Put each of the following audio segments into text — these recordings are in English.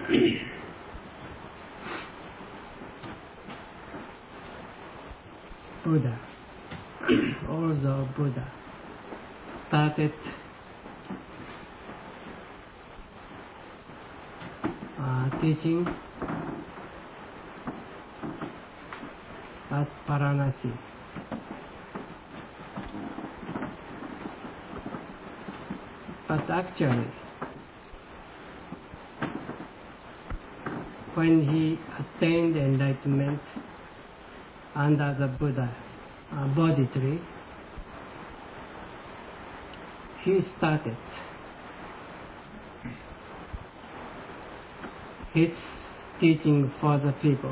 Buddha, although Buddha started teaching at Varanasi, but actually when he attained enlightenment under the Buddha Bodhi tree, he started his teaching for the people.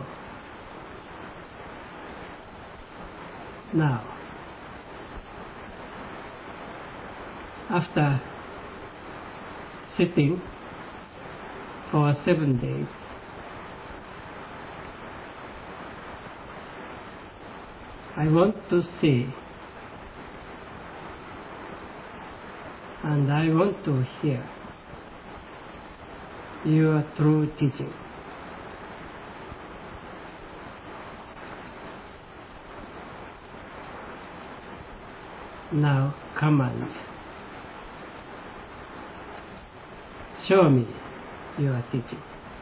Now, after sitting for 7 days, I want to see and I want to hear your true teaching. Now come and show me your teaching.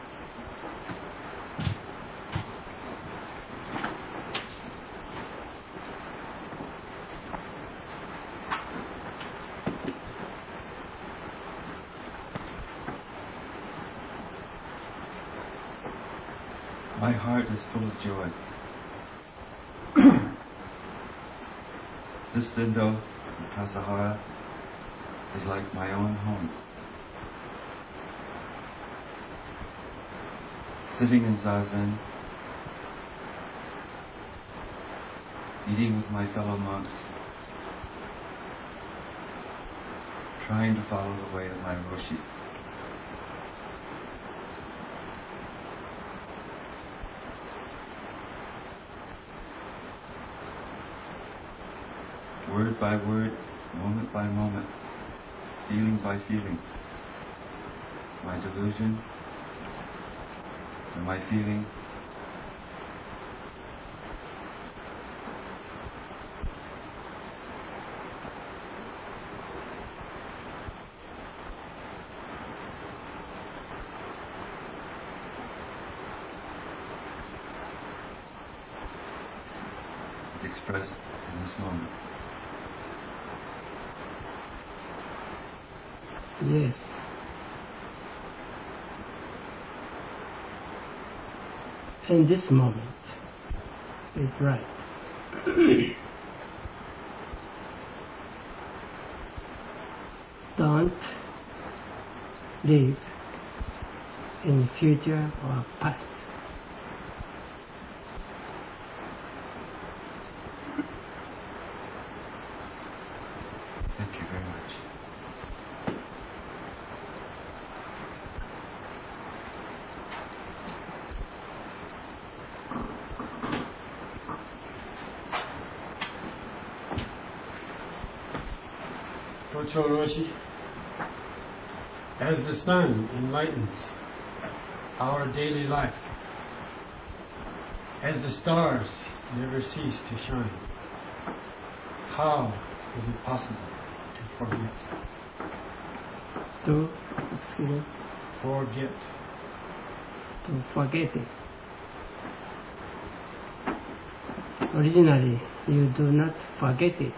My heart is full of joy. This Zendo in Kasahara is like my own home. Sitting in Zazen, eating with my fellow monks, trying to follow the way of my Roshi. Word by word, moment by moment, feeling by feeling, my delusion and my feeling is expressed in this moment. Yes. In this moment is right. Don't live in future or past. Thank you very much. Tocho Roshi, as the sun enlightens our daily life, as the stars never cease to shine, how is it possible to forget? Forget. To forget it. Originally, you do not forget it.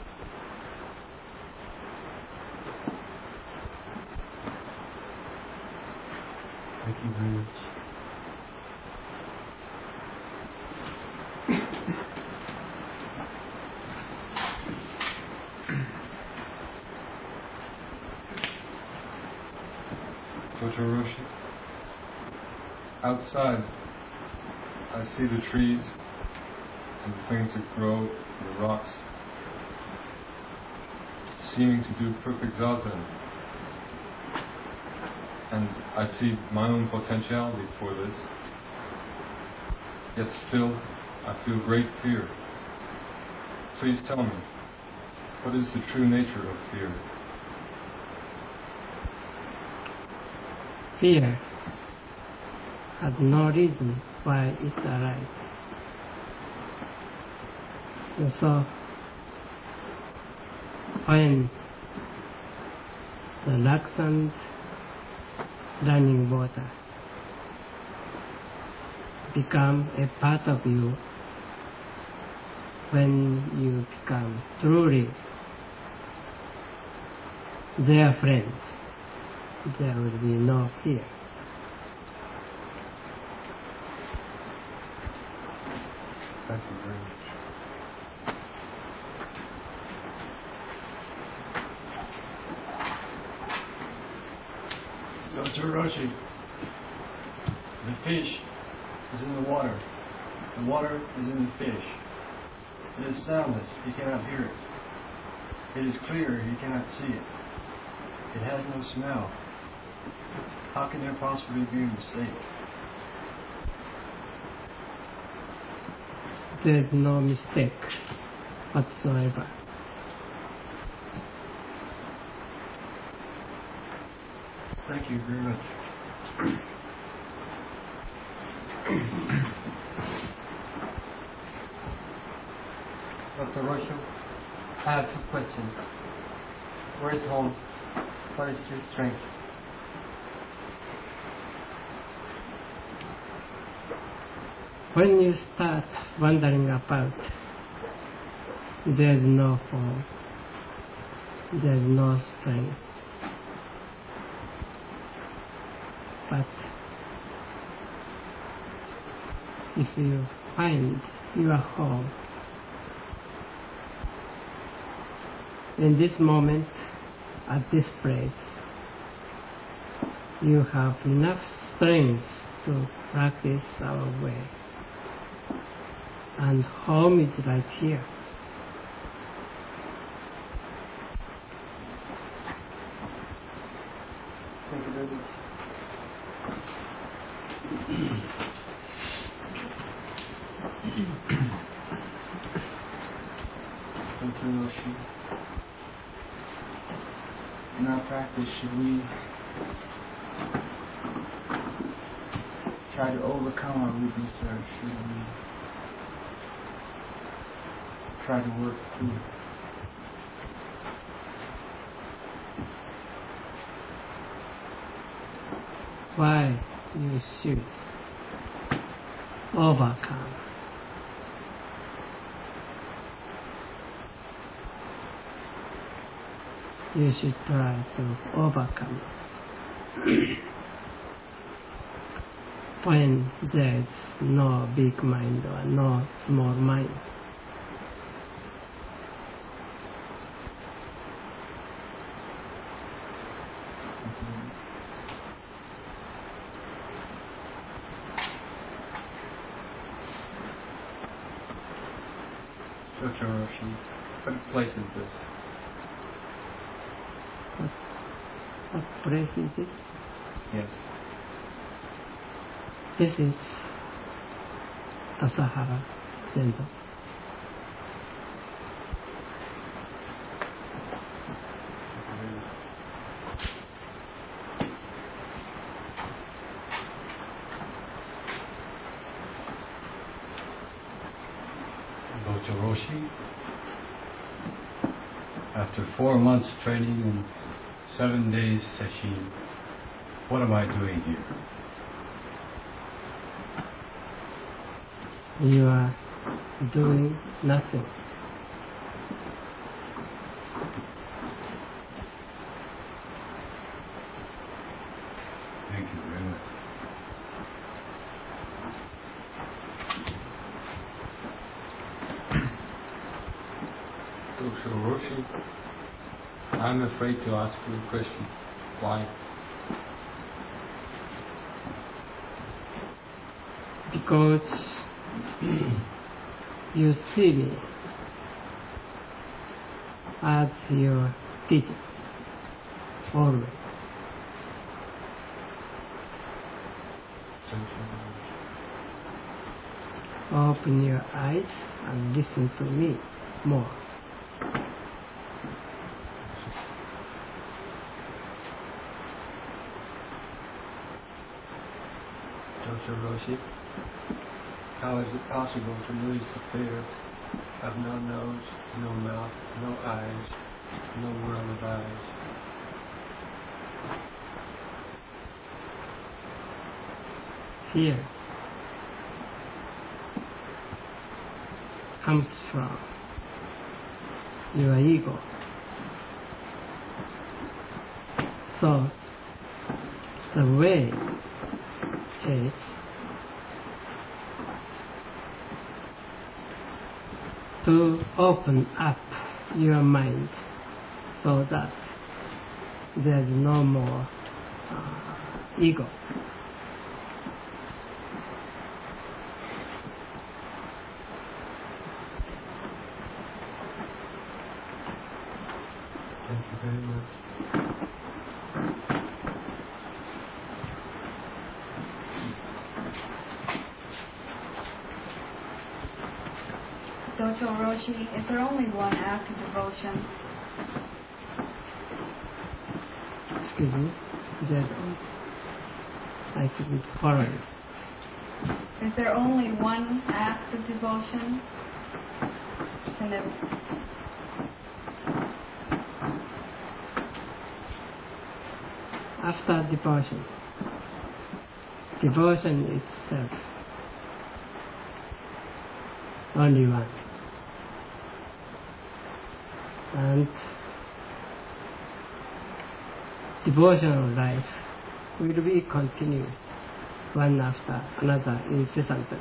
Thank you very much. Toshoroshi. Outside, I see the trees and the things that grow and the rocks seeming to do perfect zazen. And I see my own potentiality for this. Yet still, I feel great fear. Please tell me, what is the true nature of fear? Fear has no reason why it arises. And so, when the laxant running water become a part of you, when you become truly their friends, there will be no fear. Thank you very much. Dr. Roshi, the fish is in the water. The water is in the fish. It is soundless, you cannot hear it. It is clear, you cannot see it. It has no smell. How can there possibly be a mistake? There is no mistake whatsoever. Thank you very much. Dr. Roshi, I have two questions. Where is home? What is your strength? When you start wandering about, there is no form, there is no strength. But if you find your home, in this moment, at this place, you have enough strength to practice our way. And home is right here. Thank you very much. Dr. Roshi, in our practice, should we try to overcome our weakness, or should we try to work through it? Why you should overcome? You should try to overcome. When there is no big mind or no small mind, Dr. Roshi, what place is this? what place is this? Yes. This is Asahara Zendo. Dr. Roshi, after 4 months training and 7 days session, what am I doing here? You are doing nothing. Thank you very much. Dr. Roshi, I'm afraid to ask you a question. Why? Because you see me as your teacher, always. Open your eyes and listen to me more. Dr. Dr. Roshi, how is it possible to lose the fear of no nose, no mouth, no eyes, no world of eyes? Fear comes from your ego. So the way is to open up your mind so that there's no more ego. Thank you very much. Dr. Roshi, is there only one act of devotion? Excuse me. I couldn't follow you. Is there only one act of devotion? And if After devotion, devotion itself, only one. And devotional life will be continued one after another incessantly.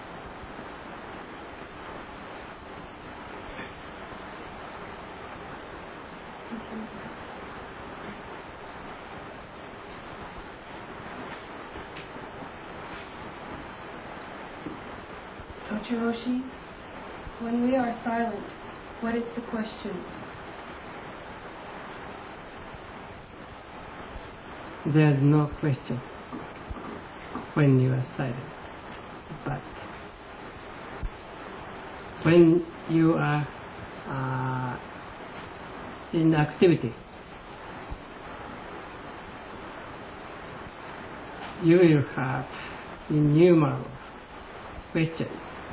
Dr. Roshi, when we are silent, what is the question? There is no question when you are silent, but when you are in activity, you will have innumerable questions,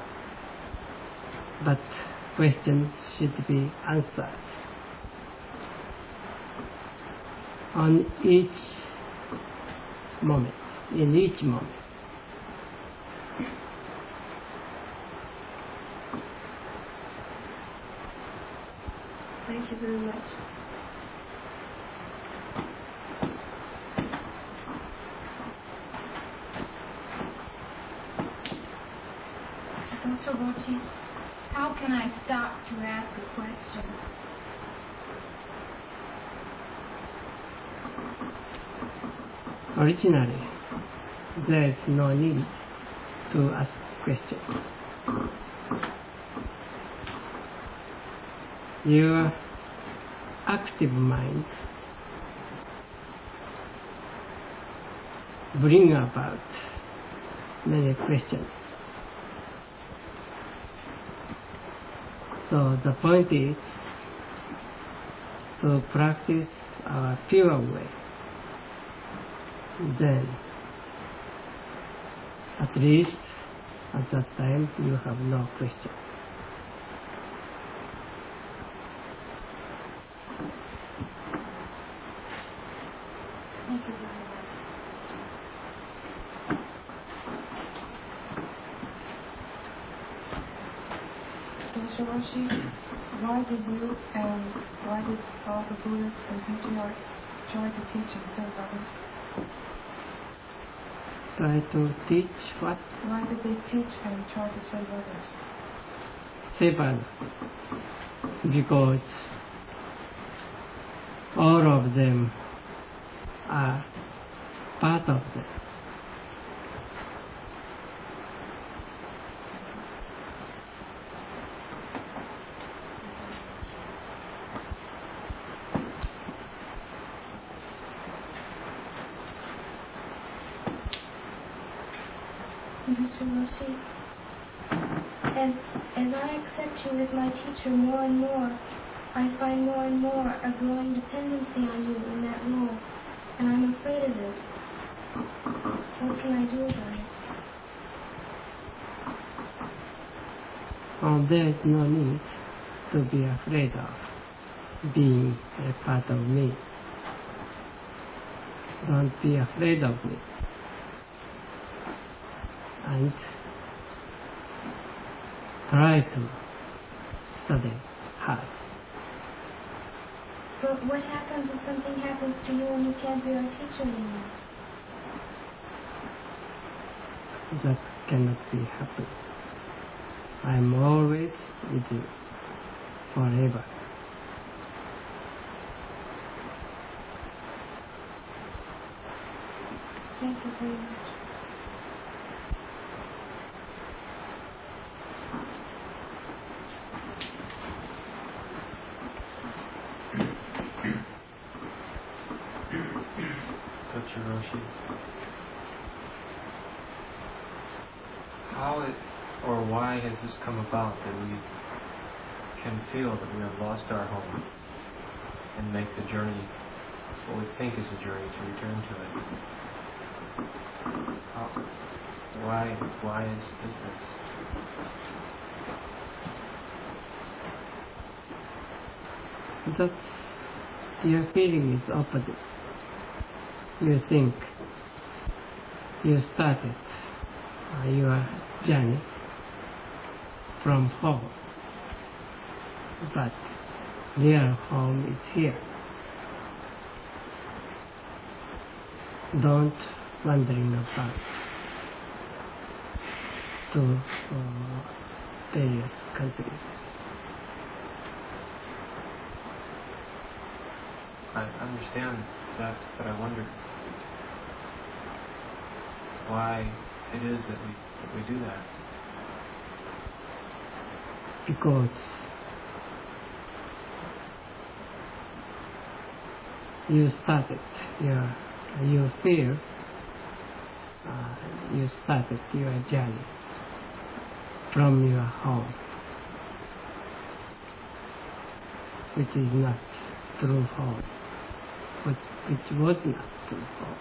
but questions should be answered on each moment, in each moment. Thank you very much. Dr. Roshi, how can I stop to ask a question? Originally, there is no need to ask questions. Your active mind bring about many questions. So the point is to practice our pure way. Then, at least at that time, you have no question. Thank you very much. Dr. Roshi, why did you and why did all the Buddhists and patriarchs try to teach and save others? Try to teach what? Why did they teach and try to save others? Save others. Because all of them are part of them. Mr. Roshi, as I accept you as my teacher more and more, I find more and more a growing dependency on you in that role, and I'm afraid of this. What can I do about it? there is no need to be afraid of being a part of me. Don't be afraid of me. And try to study hard. But what happens if something happens to you and you can't be our teacher anymore? That cannot be happen. I am always with you, forever. Thank you very much. Dr. Roshi, how or why has this come about that we can feel that we have lost our home and make the journey, what we think is a journey, to return to it? Why is this? That your feeling is opposite. You think you started your journey from home, but real home is here. Don't wandering about to various countries. I understand that, but I wonder why it is that we do that. Because you started you feel you started your journey from your home, which is not true home, which was not true home.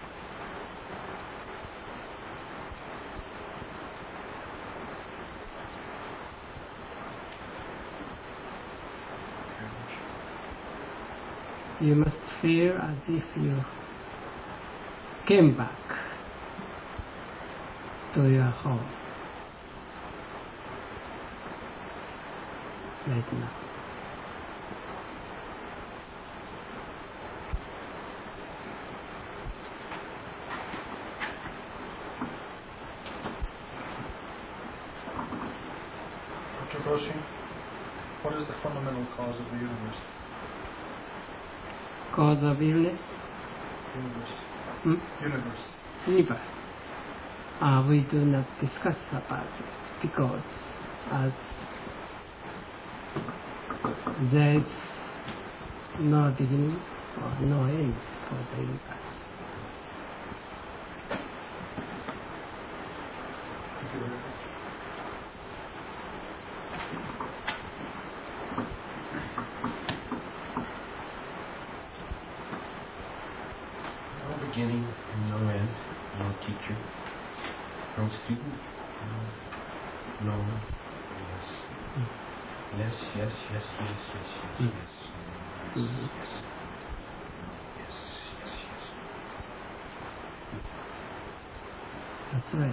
You must feel as if you came back to your home right now. Dr. Roshi, what is the fundamental cause of the universe? Cause of illness? Universe. Universe. Universe. We do not discuss about it because as there is no beginning or no end for the universe. Thank you very much. No beginning and no end, no teacher, no student, no yes. Yes, yes, yes, yes, yes, yes, yes, yes, yes, yes, yes. That's right.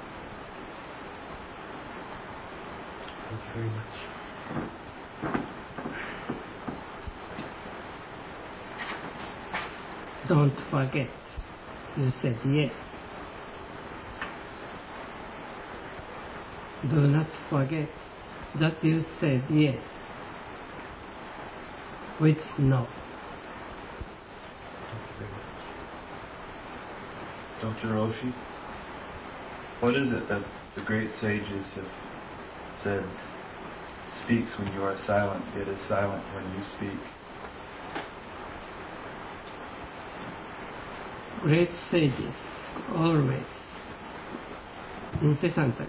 Thank you very much. Don't forget, you said yes. Do not forget that you said yes with no. Thank you very much. Dr. Roshi, what is it that the great sages have said speaks when you are silent, yet is silent when you speak? Great sages always, incessantly,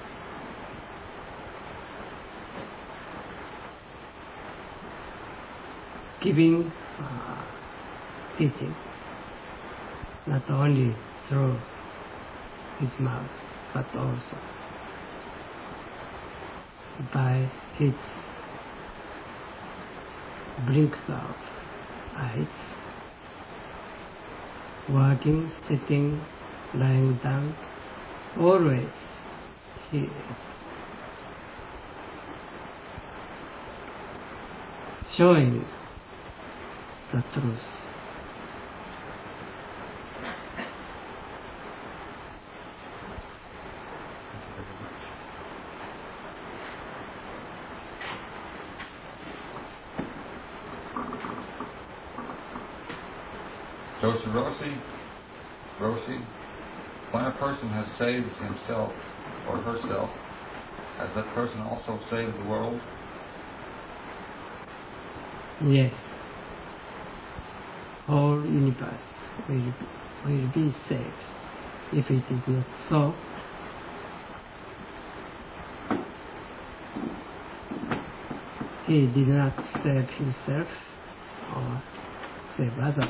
giving teaching, not only through his mouth, but also by its blinks of eyes, walking, sitting, lying down, always he is showing the truth. Joseph Roshi, when a person has saved himself or herself, has that person also saved the world? Yes. Whole universe will be saved. If it is not so, he did not save himself or save others.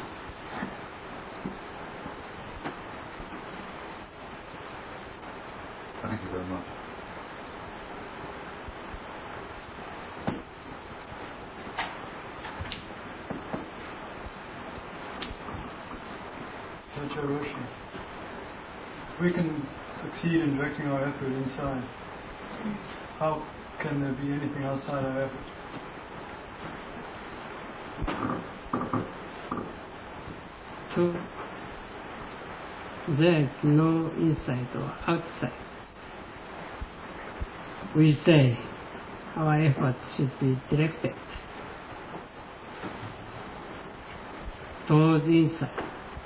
Thank you very much. Teacher Roshi, we can succeed in directing our effort inside. How can there be anything outside our effort? So, there is no inside or outside. We say our effort should be directed towards inside.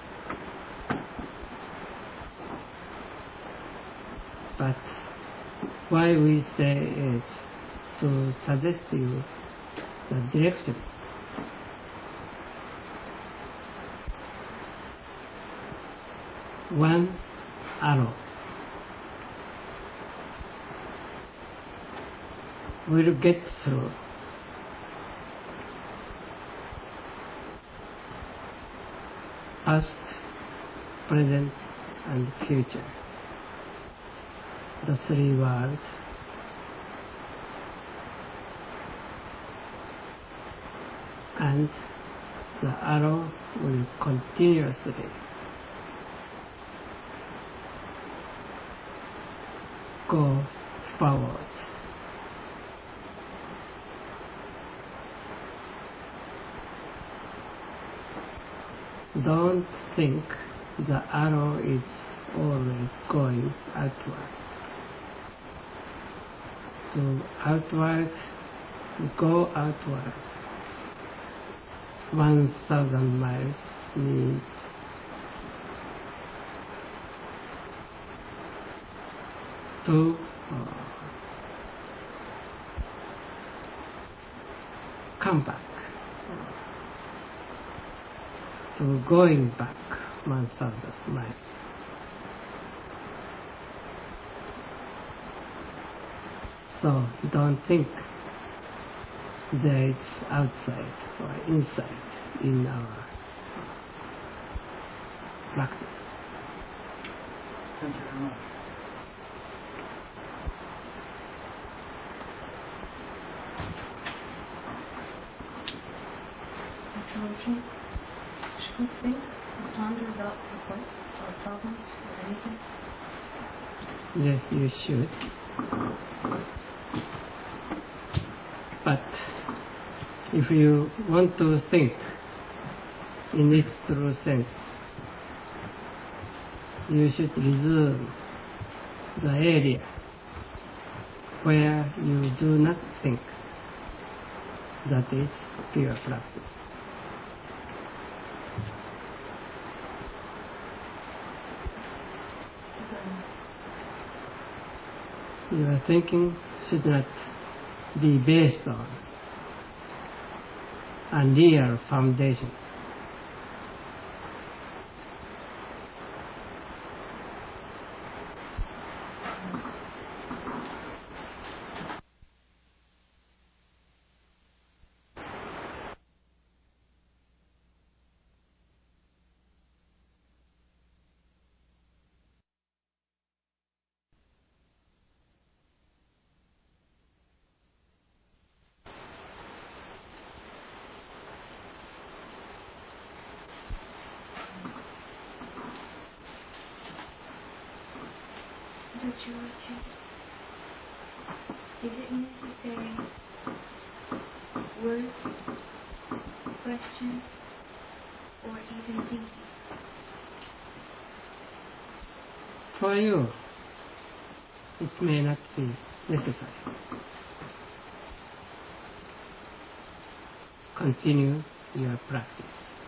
But why we say is to suggest you the direction. One arrow will get through. Past, present, and future. The three worlds. And the arrow will continuously go forward. Don't think the arrow is always going outward. To outward, go outward. 1,000 miles means to come back, to going back 1,000 miles. So don't think that it's outside or inside in our practice. Thank you very much. Dr. Roshi, should we think or ponder about our problems or anything? Yes, you should. But if you want to think in its true sense, you should resume the area where you do not think. That is pure practice. Your thinking should not be based on a real foundation. Dochoshi, is it necessary words, questions, or even thinking? For you, it may not be necessary. Continue your practice.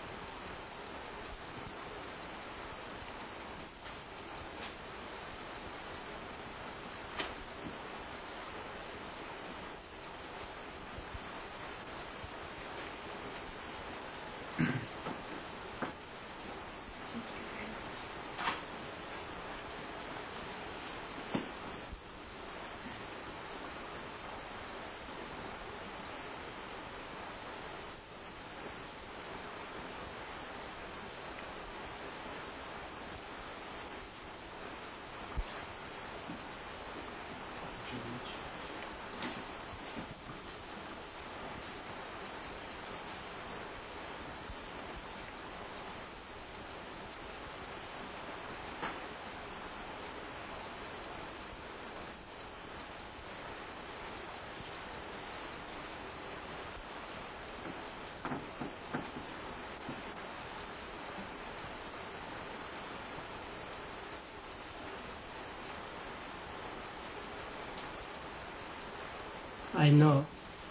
I know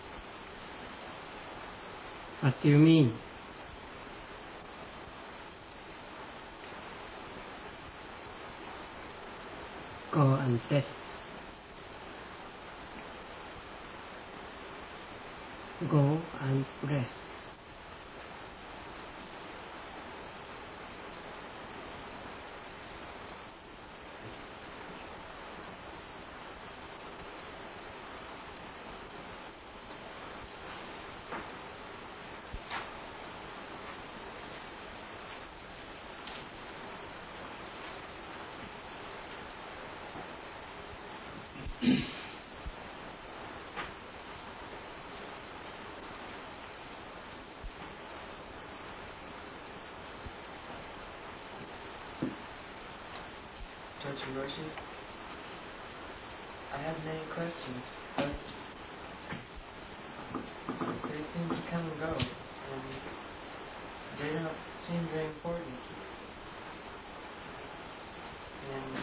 what you mean. Go and test. Go and rest. Roshi, I have many questions, but they seem to come and go, and they don't seem very important. And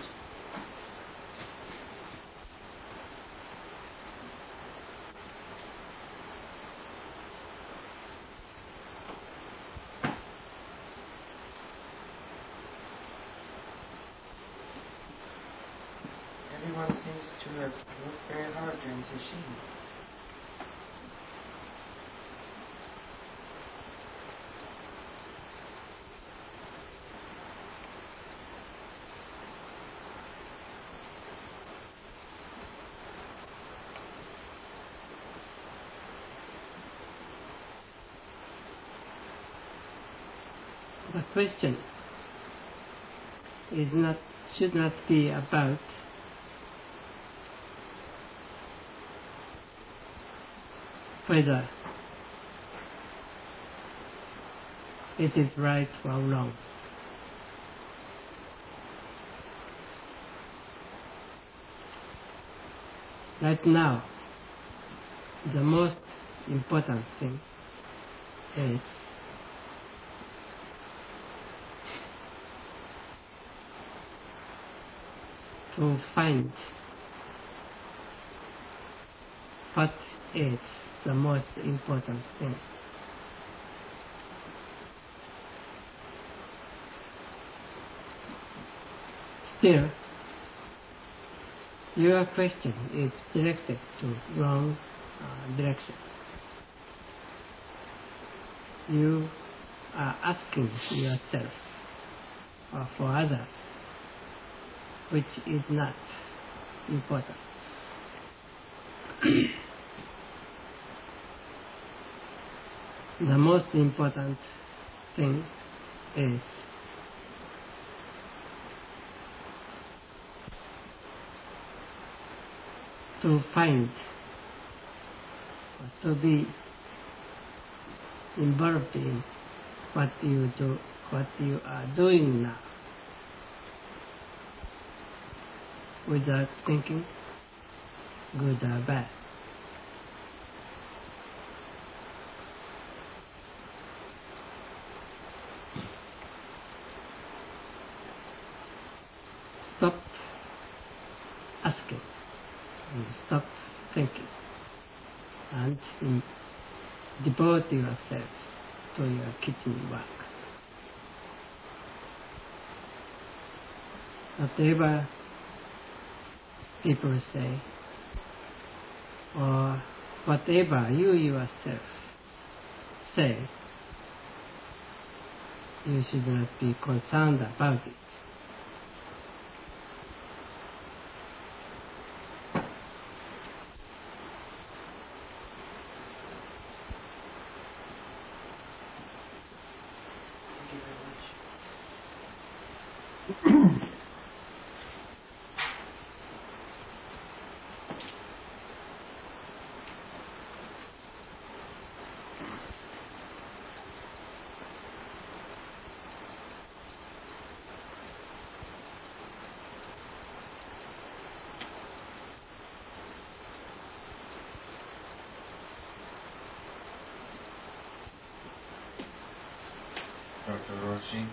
everyone seems to have worked very hard during sesshin. The question should not be about whether it is right or wrong. Right now, the most important thing is to find what is the most important thing. Still, your question is directed to wrong direction. You are asking yourself or for others, which is not important. The most important thing is to find or to be involved in what you are doing now. without thinking, good or bad. Stop asking and stop thinking and devote yourself to your kitchen work. Whatever people say or whatever you yourself say, you should not be concerned about it. Dr. Roshi.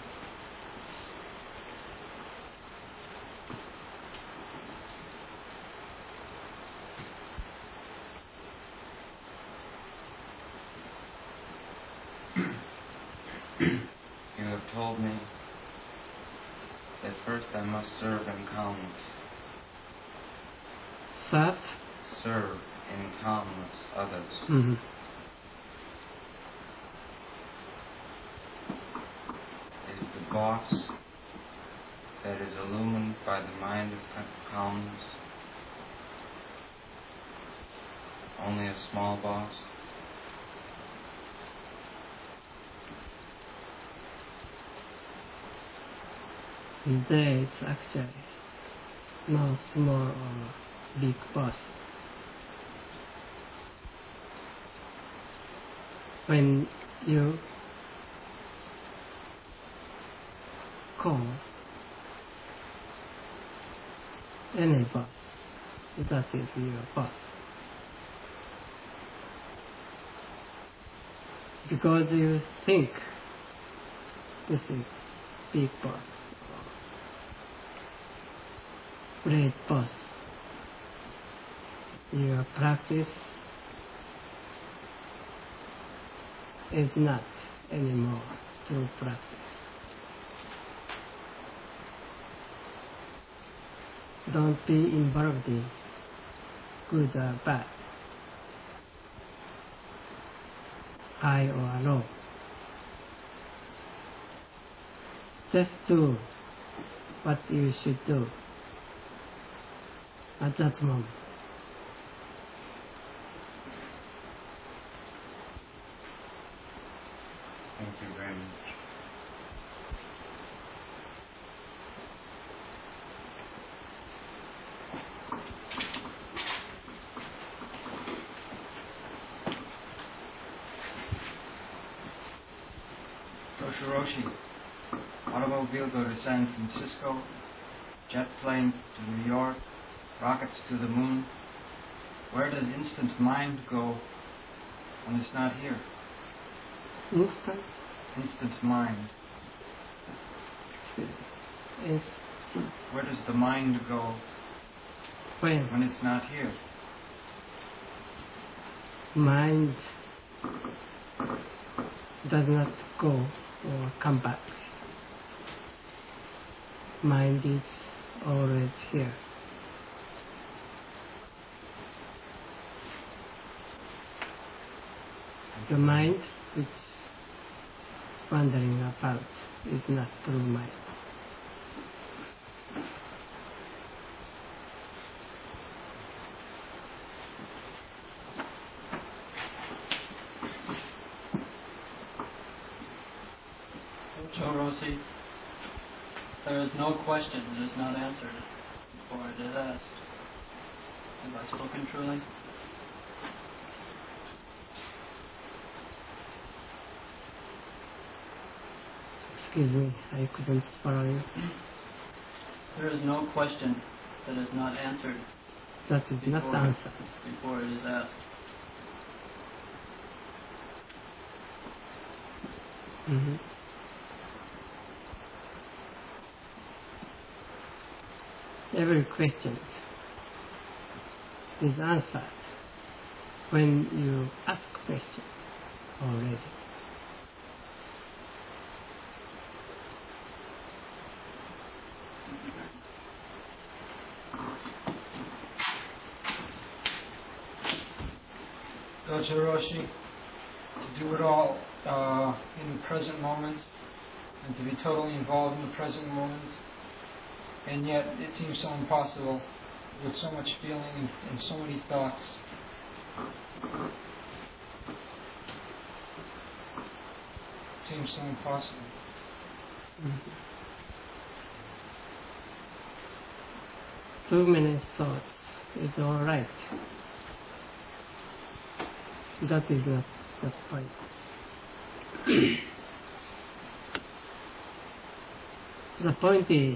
You have told me that first I must serve in calmness. Serve? Serve in calmness others. Mm-hmm. Is the boss that is illumined by the mind of calmness only a small boss? There is actually no small or big boss. When you call any boss, that is your boss. Because you think this is big boss, great boss, your practice is not anymore true practice. Don't be involved in good or bad, high or low. Just do what you should do at that moment. Thank you very much. Roshi, automobile go to San Francisco, jet plane to New York, rockets to the moon. Where does instant mind go when it's not here? Instant? Instant mind. Instant. Where does the mind go when it's not here? Mind does not go or come back. Mind is always here. The mind which is wandering about is not true mind. Joe Rossi, there is no question that is not answered before it is asked. Have I spoken truly? Excuse me, I couldn't follow you. There is no question that is not answered That is not answered. before it is asked. Mhm. Every question is answered when you ask question already. Dojo Roshi, to do it all in the present moment and to be totally involved in the present moment, and yet it seems so impossible with so much feeling and so many thoughts. It seems so impossible. Mhm. Too many thoughts is all right. That is not the point. The point is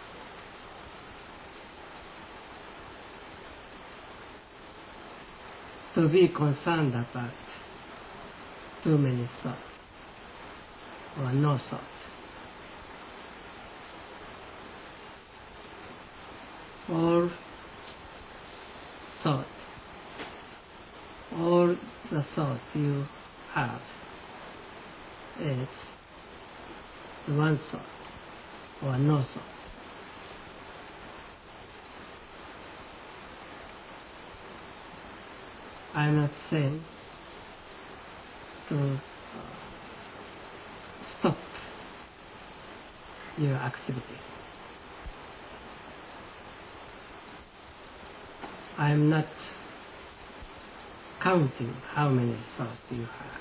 to be concerned about too many thoughts or no thought. All thought, all the thought you have is one thought or no thought. I am not saying to stop your activity. I am not counting how many thoughts you have.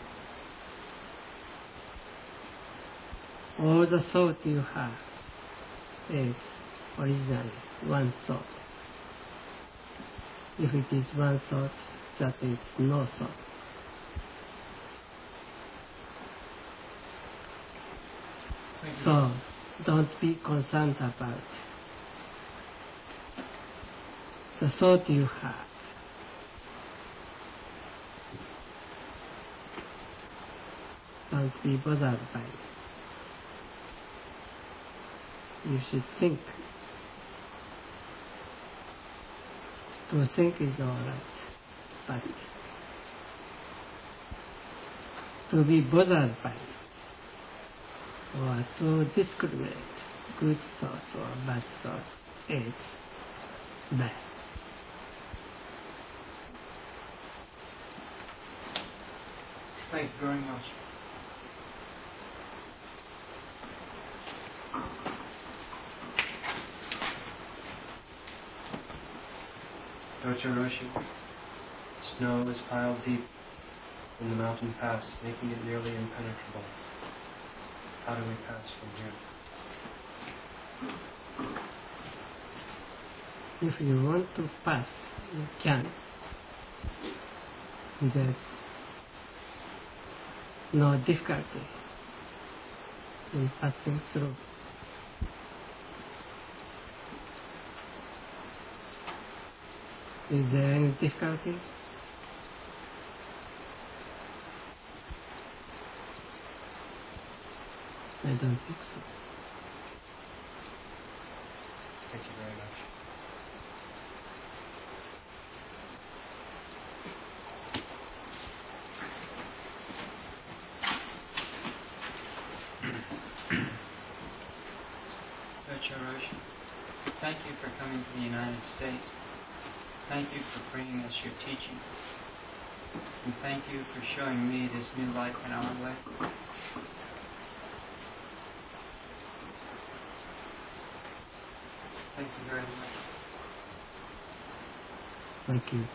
All the thought you have is originally one thought. If it is one thought, that is no thought. So don't be concerned about the thought you have. Don't be bothered by it. You should think. To think is all right, but to be bothered by it, or to discriminate good thought or bad thought is bad. Thank you very much. Dojo Roshi, snow is piled deep in the mountain pass, making it nearly impenetrable. How do we pass from here? If you want to pass, you can. There's no difficulty in passing through. Is there any difficulty? I don't think so. Thank you very much. Dojo Roshi, thank you for coming to the United States. Thank you for bringing us your teaching. And thank you for showing me this new life in our way. Thank you very much. Thank you.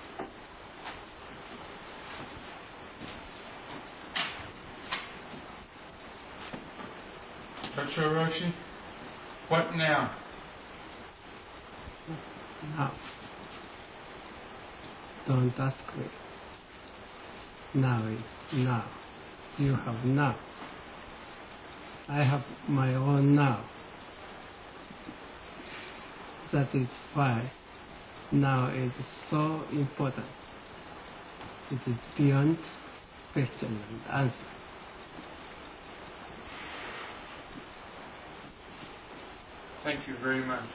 Dojo Roshi, what now? Now. Don't ask me. Now is now. You have now. I have my own now. That is why now is so important. It is beyond question and answer. Thank you very much.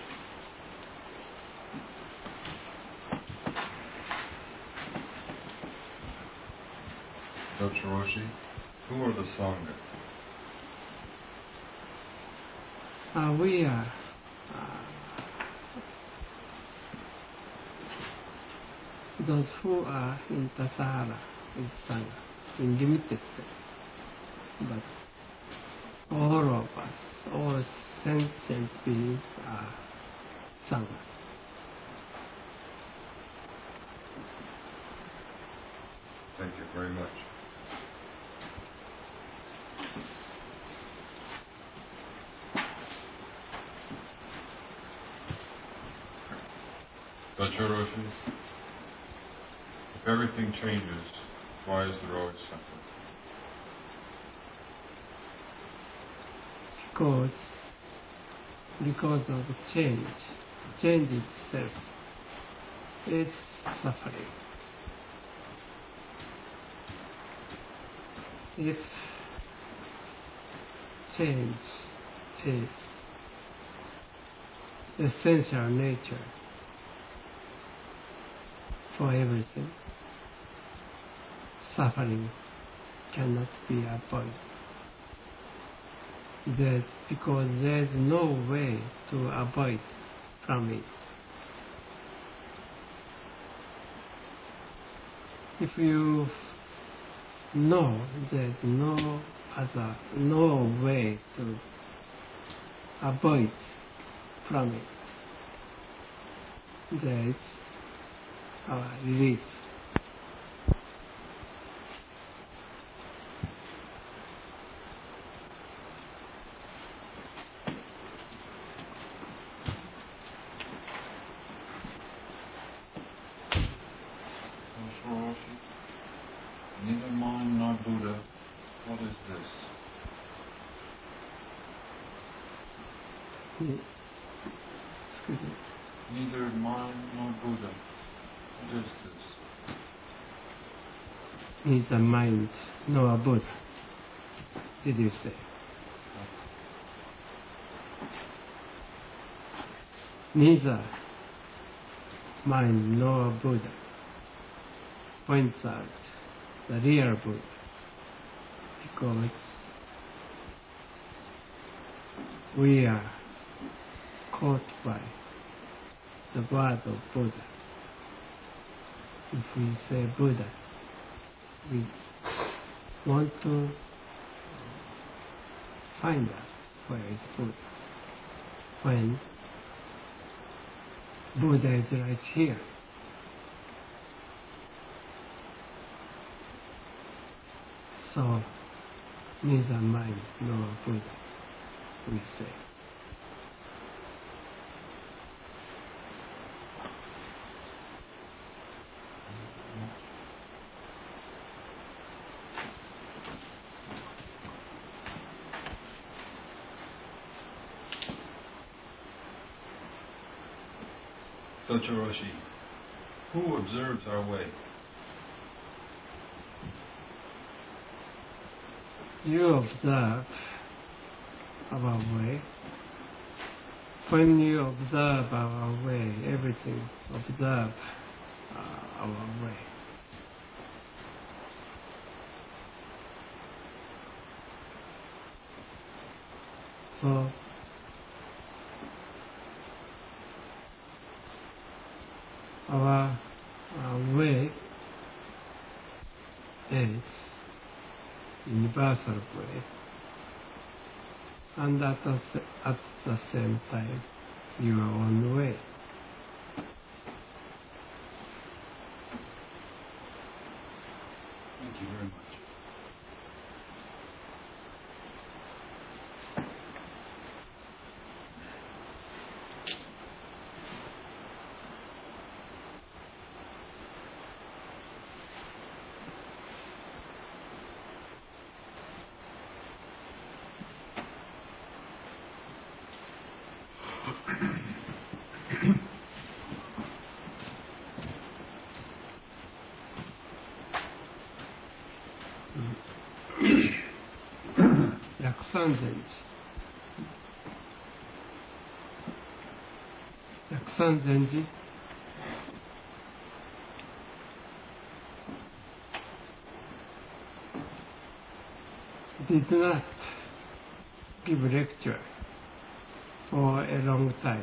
Dr. Roshi, who are the Sangha? We are those who are in Tasahara is Sangha, in limited sense. But all of us, all sentient beings are Sangha. Thank you very much. Dr. Roshi, if everything changes, why is there always suffering? Because of change itself is suffering. If change is essential nature for everything, suffering cannot be avoided. Because there is no way to avoid from it. If you know there is no way to avoid from it, there is our relief. Neither mind nor Buddha, what is this? Excuse me. Neither mind nor Buddha, what is this? Neither mind nor Buddha, did you say? Neither mind nor Buddha points out the real Buddha, because we are caught by the word of Buddha. If we say Buddha, we want to find out where is Buddha, when Buddha is right here. So, neither mind nor Buddha, we say. Dr. Roshi, who observes our way? You observe our way. When you observe our way, everything observe our way. So, our way is universal way, and at the same time your own way. Thank you very much. Yaksanzenji did not give lecture for a long time.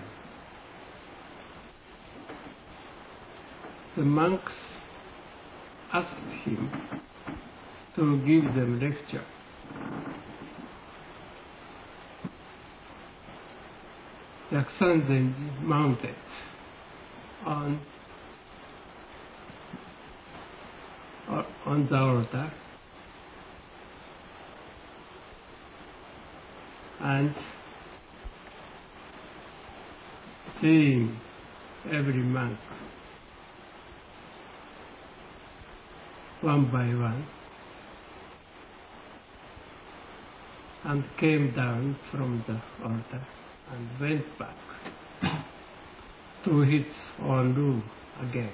The monks asked him to give them lecture. Yaksanzenji mounted on the altar and seeing every monk one by one, and came down from the altar and went back to his own room again.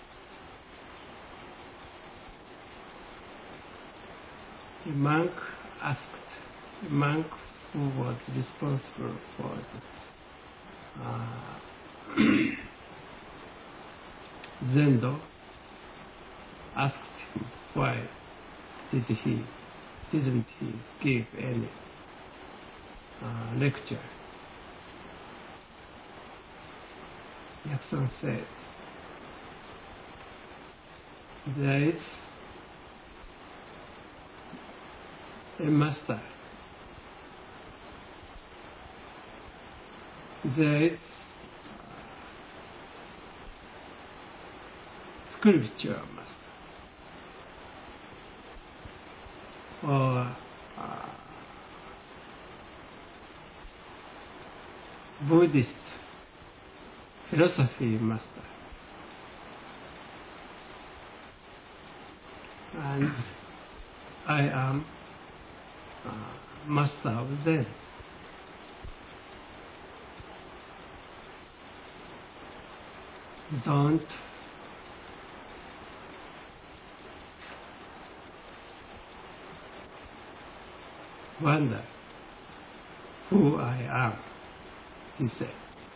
The monk asked the monk who was responsible for the Zendo, asked him why didn't he give any lecture. Yaksan said, there is a master, there is scripture master, or Buddhist philosophy master, and I am master of them. Don't wonder who I am, he said.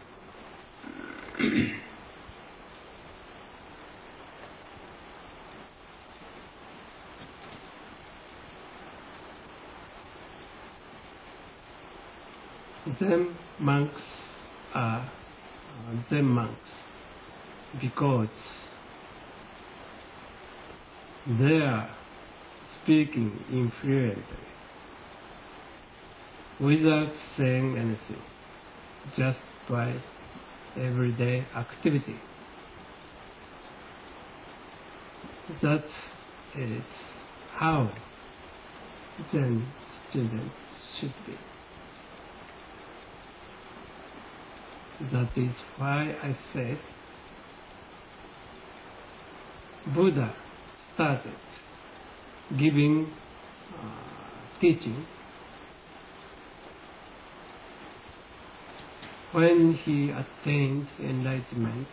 Zen monks are Zen monks because they are speaking influently without saying anything, just by everyday activity. That is how Zen students should be. That is why I said Buddha started giving teaching when he attained enlightenment,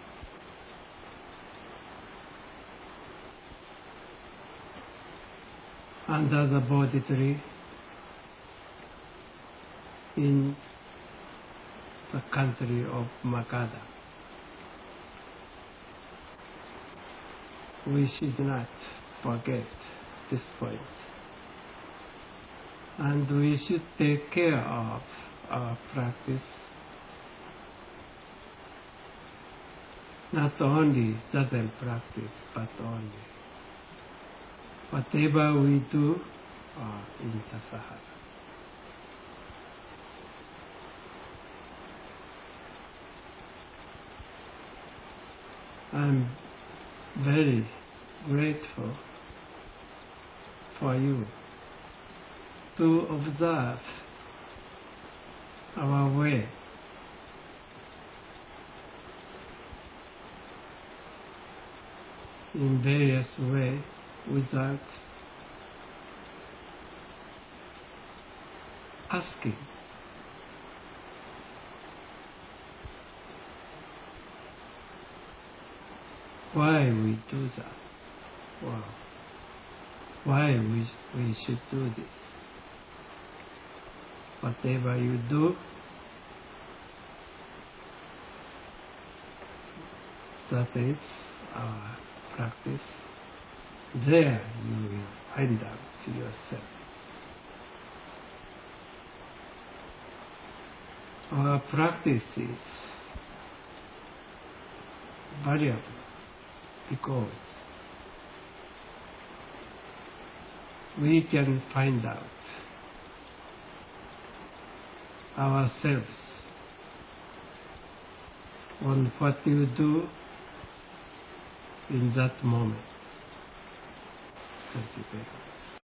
under the Bodhi tree in the country of Magadha. We should not forget this point, and we should take care of our practice, not only Zazen practice, but only whatever we do in Tassajara. I'm very grateful for you to observe our way in various ways without asking. why we do that, or why we should do this. Whatever you do, that is our practice. There you will find out to yourself. Our practice is variable because we can find out ourselves on what you do in that moment. Thank you very much.